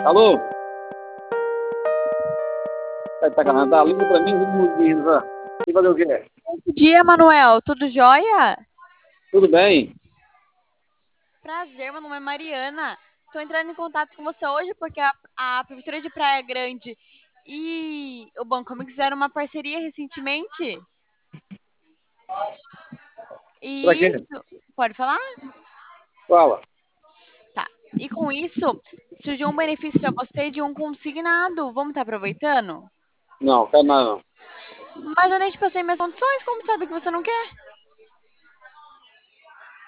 Alô? Tá ganhando. Tá, liga pra mim, e fazer o quê? Bom dia, Manuel. Tudo jóia? Tudo bem? Prazer, meu nome é Mariana. Estou entrando em contato com você hoje porque a Prefeitura de Praia Grande e o Banco me fizeram uma parceria recentemente. Pra E quê? isso, pode falar? Fala. Tá. E com isso, surgiu um benefício para você de um consignado. Vamos estar aproveitando? Não, quero nada não. Mas eu nem te passei minhas condições, como sabe que você não quer?